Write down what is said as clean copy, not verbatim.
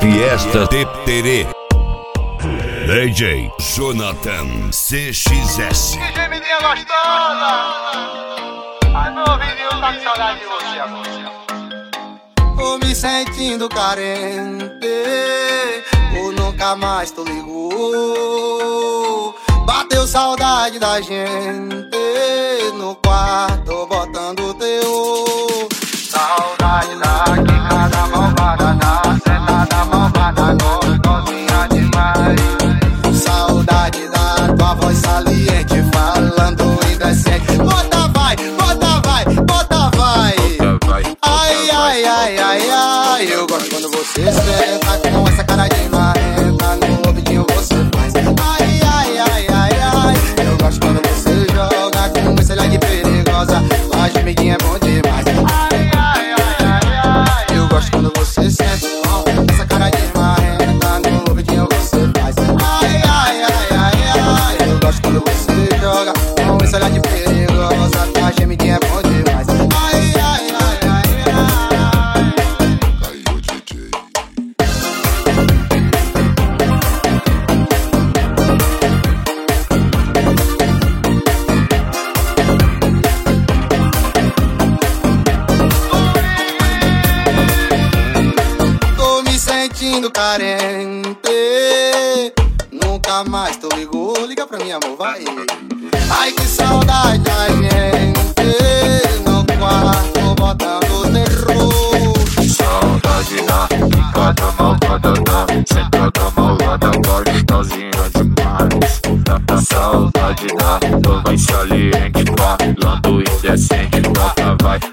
Fiesta de Terê. DJ Jonathan CXS. DJ menina gostosa. Ai meu ouvidinho tá com saudade de você agora. Tô me sentindo carente, ou nunca mais tu ligou. Bateu saudade da gente no quarto botando teu. Saudade da quicada malvada, da sentada malvada, gostosinha demais. Saudade da tua voz saliente, falando indecente. Bota vai, bota vai, bota vai. Ai, ai, ai, ai, ai. Eu gosto quando você senta com essa cara de marrenta. No ouvidinho você faz. Ai, ai, ai, ai, ai. Eu gosto quando você joga com esse olhar de perigosa. A gemidinha é bom demais. Ai, ai, ai, ai, ai. Eu gosto quando você senta com essa cara de marrenta. No ouvidinho você faz. Ai, ai, ai, ai, ai. Eu gosto quando você joga com esse olhar de perigosa. A gemidinha é bom demais. Ai, ai, ai, ai, ai. Caiu DJ. Tô me sentindo carente, nunca mais tu ligou. Liga pra mim, amor, vai. Ai, que saudade da gente no quarto botando terror. Saudade da quicada malvada, da sentada malvada, gostosinha demais. Saudade da tua voz saliente, falando indecente. Bota vai,